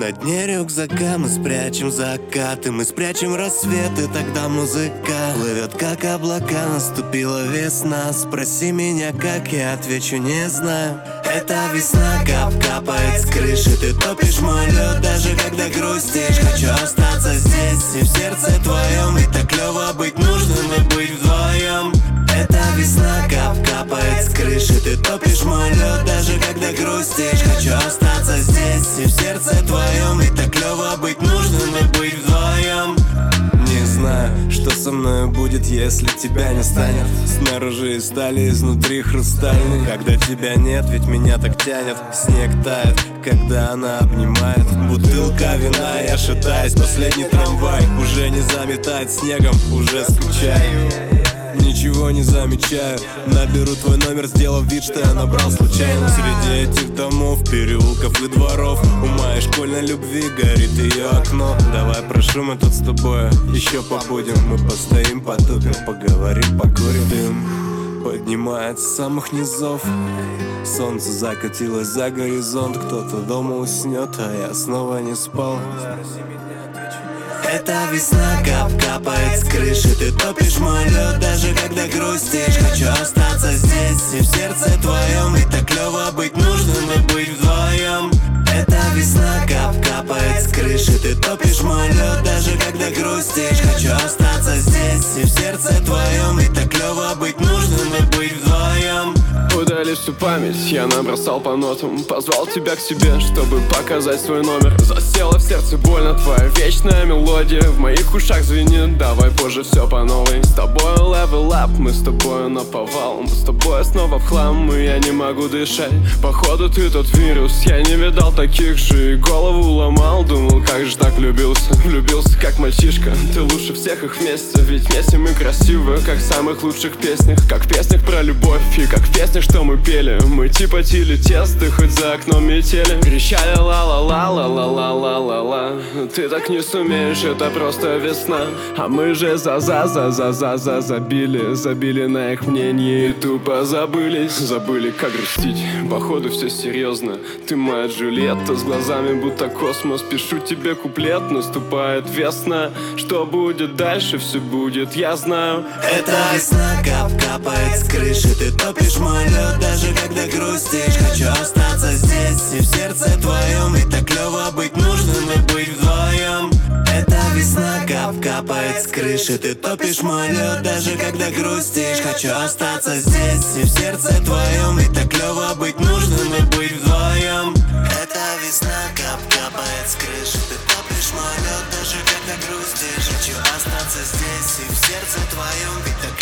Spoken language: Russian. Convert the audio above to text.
На дне рюкзака мы спрячем закаты, мы спрячем рассветы, тогда музыка плывет как облака. Наступила весна, спроси меня, как я отвечу, не знаю. Это весна, капает с крыши, ты топишь мой лед, даже когда грустишь. Хочу остаться здесь и в сердце твоем, ведь так клево быть нужным и быть вдвоем. Это весна, капает с крыши, ты топишь мой лед, даже когда грустишь. Хочу остаться здесь и в сердце твоем, ведь так клево быть нужным и быть вдвоем. Не знаю, что со мной будет, если тебя не станет. Снаружи из стали, изнутри хрустальный. Когда тебя нет, ведь меня так тянет. Снег тает, когда она обнимает. Бутылка вина, я шатаюсь, последний трамвай уже не заметает снегом, уже скучаю. Ничего не замечаю, наберу твой номер, сделав вид, что я набрал случайно. Среди этих домов, переулков и дворов у моей школьной любви горит ее окно. Давай, прошу, мы тут с тобой еще побудем. Мы постоим, потупим, поговорим, покурим. Дым поднимается с самых низов, солнце закатилось за горизонт. Кто-то дома уснет, а я снова не спал. Это весна, капает с крыши, ты топишь мой лед, даже когда грустишь. Хочу остаться здесь и в сердце твоем, ведь так клево быть нужным и быть вдвоем. Это весна, капает с крыши, ты топишь мой лед, даже когда грустишь. Хочу остаться здесь и в сердце твоем, ведь так клево быть нужным и быть вдвоем. Удали всю память, я набросал по нотам, позвал тебя к себе, чтобы показать свой номер. Засела в сердце больно твоя вечная мелодия, в моих ушах звенит, давай позже все по новой. С тобой level up, мы с тобой наповал, мы с тобой снова в хлам, и я не могу дышать. Походу ты тот вирус, я не видал таких же, и голову ломал, думал, как же так влюбился. Влюбился как мальчишка, ты лучше всех их вместе, ведь вместе мы красивы, как в самых лучших песнях. Как в песнях про любовь и как в песнях, что мы пели. Мы типа тили тесты, хоть за окном метели. Кричали ла-ла-ла-ла-ла-ла-ла-ла-ла. Ты так не сумеешь, это просто весна. А мы же забили на их мнение и тупо забыли, как грустить. Походу все серьезно, ты моя Джульетта, с глазами будто космос. Пишу тебе куплет, наступает весна. Что будет дальше, все будет, я знаю. Это весна, капает с крыши, ты топишь мой лед, даже когда грустишь. Хочу остаться здесь и в сердце твоем, ведь так клево быть нужным и быть вдвоем. Это весна, капает с крыши, ты топишь мой лед, даже когда грустишь. Хочу остаться здесь и в сердце твоем, ведь так клево быть нужным и быть вдвоем. Это весна, капает с крыши, ты топишь мой лед, даже когда грустишь. Хочу остаться здесь и в сердце твоем, ведь так